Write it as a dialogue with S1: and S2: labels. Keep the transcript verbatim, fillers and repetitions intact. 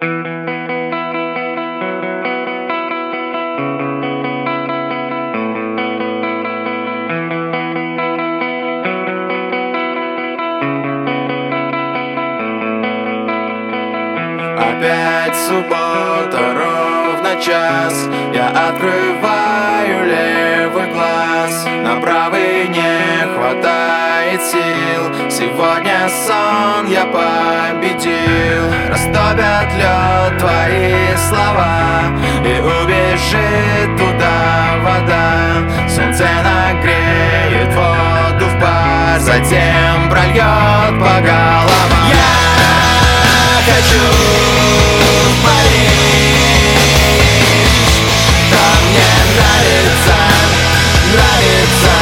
S1: Опять суббота, ровно час. Я открываю левый глаз. На правый не хватает сил. Сегодня сон я победил. Растопят лед твои слова, и убежит туда вода. Солнце нагреет воду в пар, затем прольет по головам. Я хочу в Париж, там мне нравится, нравится.